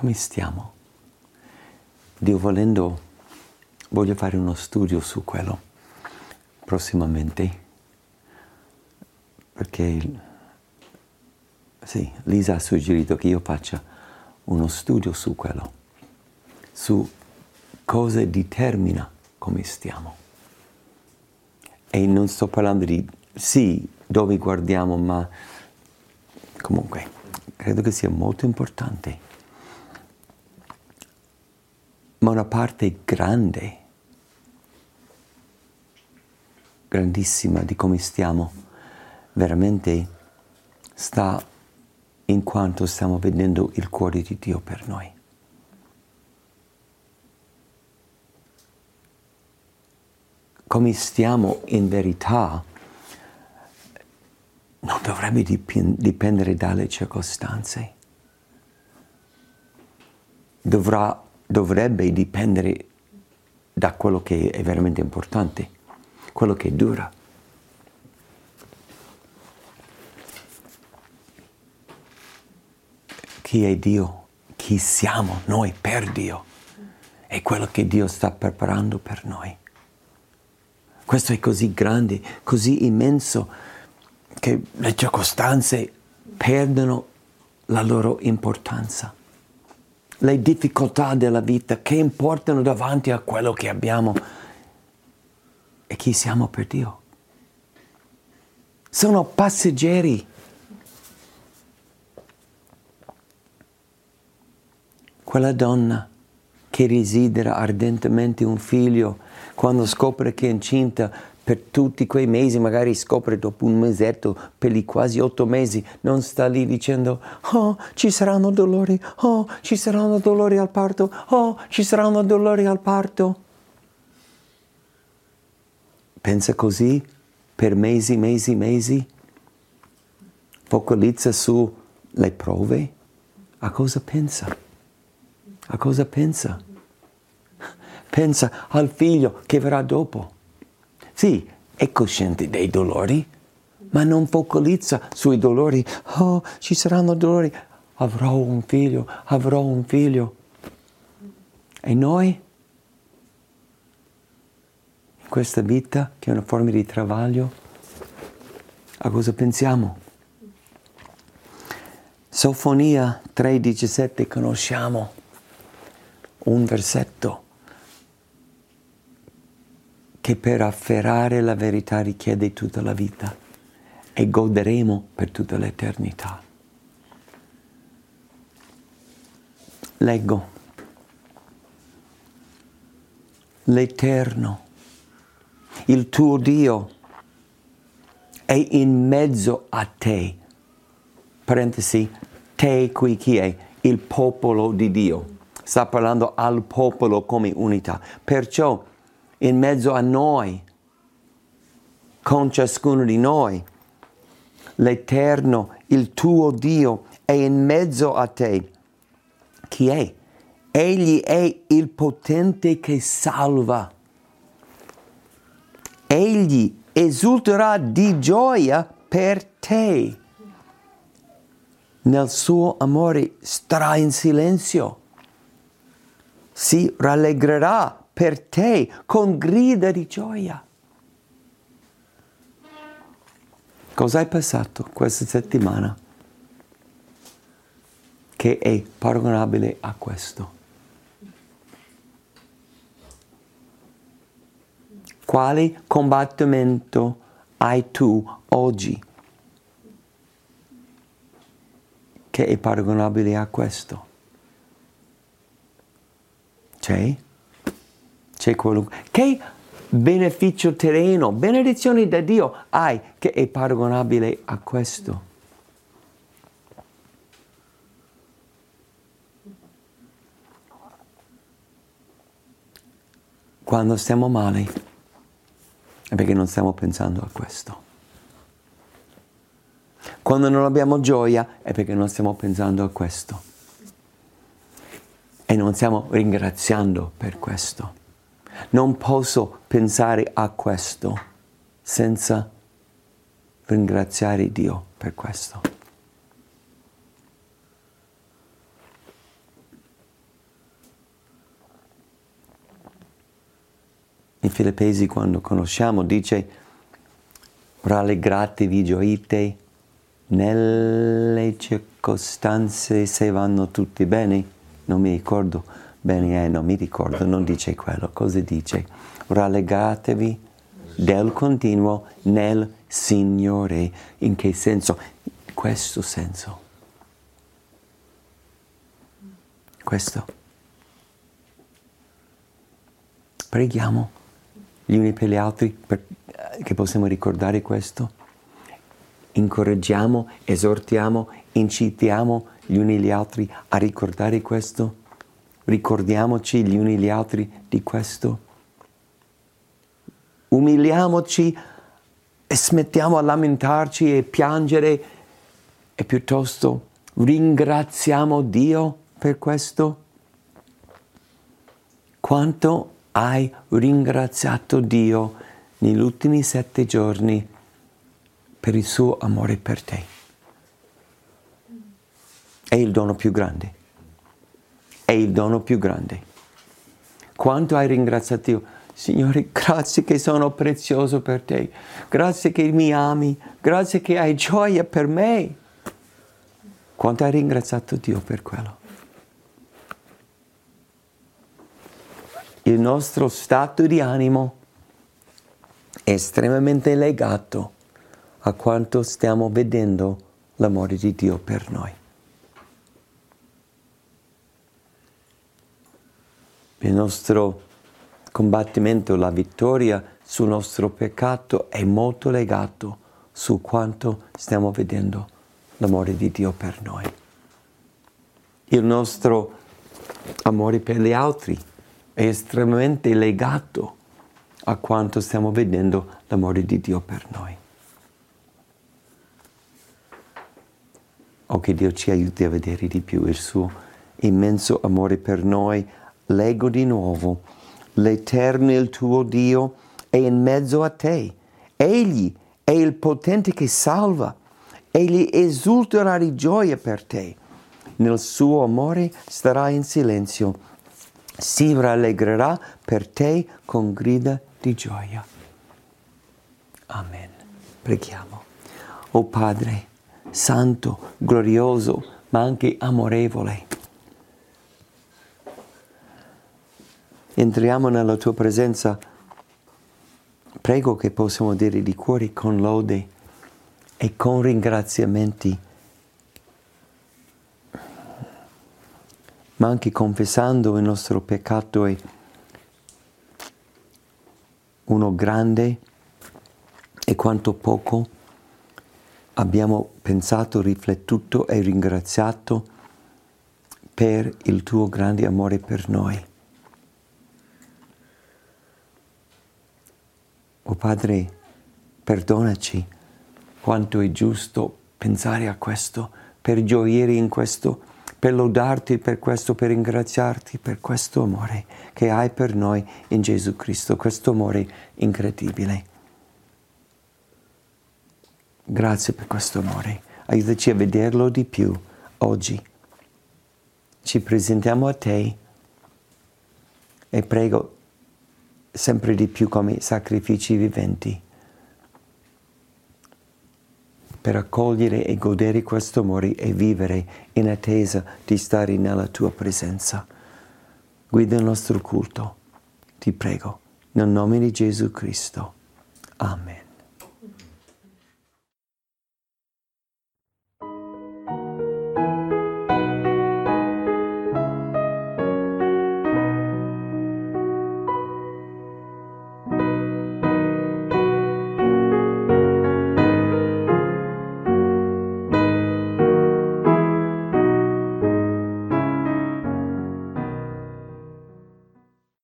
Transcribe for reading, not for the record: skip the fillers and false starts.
come stiamo? Dio volendo, voglio fare uno studio su quello prossimamente, perché sì, Lisa ha suggerito che io faccia uno studio su quello, su cosa determina come stiamo. E non sto parlando di, sì, dove guardiamo, ma comunque credo che sia molto importante. Ma una parte grande, grandissima di come stiamo, veramente sta in quanto stiamo vedendo il cuore di Dio per noi. Come stiamo in verità non dovrebbe dipendere dalle circostanze. Dovrebbe dipendere da quello che è veramente importante, quello che dura. Chi è Dio? Chi siamo noi per Dio? È quello che Dio sta preparando per noi. Questo è così grande, così immenso, che le circostanze perdono la loro importanza. Le difficoltà della vita che importano davanti a quello che abbiamo e chi siamo per Dio. Sono passeggeri. Quella donna che desidera ardentemente un figlio, quando scopre che è incinta, per tutti quei mesi, magari scopre dopo un mesetto, per i quasi 8 mesi, non sta lì dicendo: oh, ci saranno dolori, oh, ci saranno dolori al parto, oh, ci saranno dolori al parto. Pensa così per mesi, focalizza sulle prove. A cosa pensa? A cosa pensa? Pensa al figlio che verrà dopo. Sì, è cosciente dei dolori, ma non focalizza sui dolori. Oh, ci saranno dolori. Avrò un figlio. E noi? In questa vita, che è una forma di travaglio, a cosa pensiamo? Sofonia 3,17 conosciamo un versetto che per afferrare la verità richiede tutta la vita e goderemo per tutta l'eternità. Leggo. L'Eterno, il tuo Dio, è in mezzo a te. Parentesi, te qui chi è? Il popolo di Dio. Sta parlando al popolo come unità. Perciò, in mezzo a noi, con ciascuno di noi, l'Eterno, il tuo Dio, è in mezzo a te. Chi è? Egli è il potente che salva. Egli esulterà di gioia per te. Nel suo amore starà in silenzio. Si rallegrerà per te con grida di gioia. Cosa hai passato questa settimana che è paragonabile a questo? Quale combattimento hai tu oggi che è paragonabile a questo? C'è? C'è quello? Che beneficio terreno, benedizione da Dio hai che è paragonabile a questo? Quando stiamo male è perché non stiamo pensando a questo. Quando non abbiamo gioia è perché non stiamo pensando a questo. E non stiamo ringraziando per questo. Non posso pensare a questo senza ringraziare Dio per questo. In Filippesi, quando conosciamo, dice rallegratevi, gioite nelle circostanze se vanno tutti bene. Non mi ricordo bene, non mi ricordo, non dice quello. Cosa dice? Rallegratevi del continuo nel Signore. In che senso? Questo senso. Questo. Preghiamo gli uni per gli altri che possiamo ricordare questo. Incoraggiamo, esortiamo, incitiamo gli uni gli altri a ricordare questo. Ricordiamoci gli uni gli altri di questo. Umiliamoci e smettiamo a lamentarci e piangere e piuttosto ringraziamo Dio per questo. Quanto hai ringraziato Dio negli ultimi 7 giorni per il suo amore per te? È il dono più grande. È il dono più grande. Quanto hai ringraziato Dio? Signore, grazie che sono prezioso per te. Grazie che mi ami. Grazie che hai gioia per me. Quanto hai ringraziato Dio per quello? Il nostro stato di animo è estremamente legato a quanto stiamo vedendo l'amore di Dio per noi. Il nostro combattimento, la vittoria sul nostro peccato è molto legato su quanto stiamo vedendo l'amore di Dio per noi. Il nostro amore per gli altri è estremamente legato a quanto stiamo vedendo l'amore di Dio per noi. O che Dio ci aiuti a vedere di più il suo immenso amore per noi. Leggo di nuovo, l'Eterno il tuo Dio è in mezzo a te. Egli è il potente che salva. Egli esulterà di gioia per te. Nel suo amore starà in silenzio. Si rallegrerà per te con grida di gioia. Amen. Preghiamo. O Padre, santo, glorioso, ma anche amorevole, entriamo nella tua presenza. Prego che possiamo dire di cuore con lode e con ringraziamenti, ma anche confessando il nostro peccato è uno grande e quanto poco abbiamo pensato, riflettuto e ringraziato per il tuo grande amore per noi. O Padre, perdonaci quanto è giusto pensare a questo, per gioire in questo, per lodarti per questo, per ringraziarti per questo amore che hai per noi in Gesù Cristo, questo amore incredibile. Grazie per questo amore. Aiutaci a vederlo di più oggi. Ci presentiamo a te e prego sempre di più come sacrifici viventi per accogliere e godere questo amore e vivere in attesa di stare nella tua presenza. Guida il nostro culto, ti prego, nel nome di Gesù Cristo. Amen.